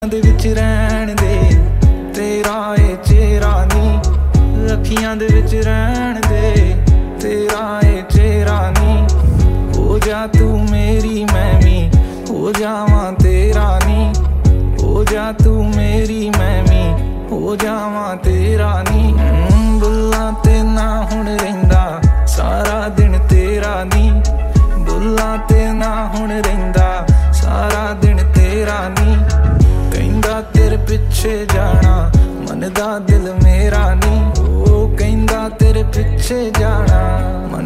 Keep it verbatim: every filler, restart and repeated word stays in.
दे विच रहन दे तेरा ए चेहरा नी, अखियां दे विच रहन दे तेरा ए चेहरा नी। हो जा तू मेरी मैं भी हो जावां तेरा नी, हो जा तू मेरी मैं भी हो जावां तेरा नी। बुल्लां ते ना हुण रहिंदा सारा दिन तेरा नी, बुल्लां ते ना हुण रहिंदा सारा दिन तेरा नी। कहंदा तेरे पिछे जाना मनदा दिल मेरा नी, ओ कहंदा तेरे पिछे जाना